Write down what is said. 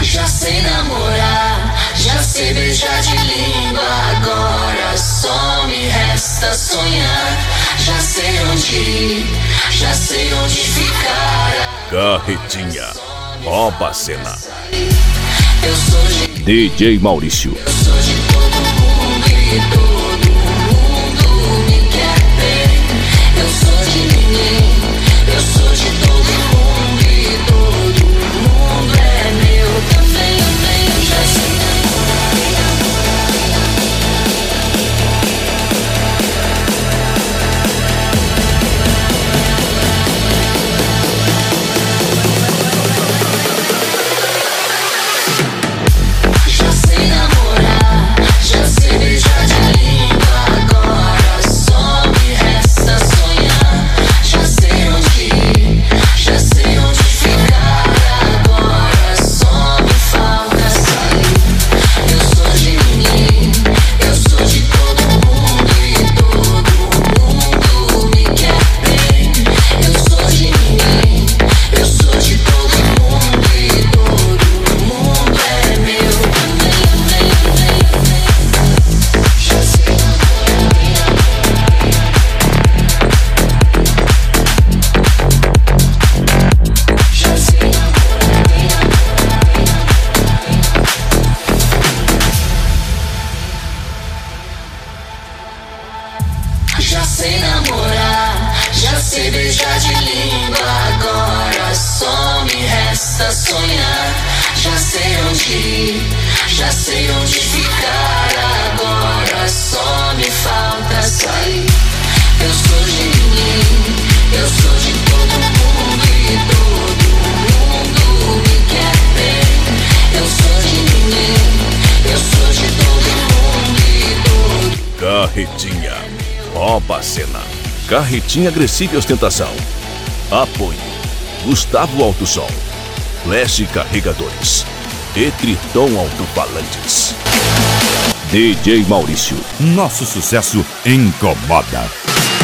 Já sei namorar, já sei beijar de língua. Agora só me resta sonhar. Já sei onde ir, já sei onde ficar. Carretinha, rouba a cena. Eu sou de DJ Maurício. Eu sou de todo mundo e todo mundo me quer bem. Eu sou de ninguém, eu sou de todo mundo e todo mundo é meu também. Já sei namorar, já sei beijar de língua. Agora só me resta sonhar. Já sei onde ir, já sei onde ficar. Agora só me falta sair. Eu sou de ninguém, eu sou de todo mundo e todo mundo me quer bem. Eu sou de ninguém, eu sou de todo mundo e todo mundo é meu também. Já sei namorar, já sei beijar de língua. Agora só me resta sonhar. Já sei onde ir, já sei onde ficar. Agora só me falta sair. Eu sou de ninguém, eu sou de todo mundo e todo mundo me quer bem. Eu sou de ninguém, eu sou de todo mundo e todo. Carretinha, rouba a cena. Carretinha Agressiva e Ostentação. Apoio Gustavo Autosol, Flash Carregadores e Triton Alto-Falantes. DJ Maurício. Nosso sucesso incomoda.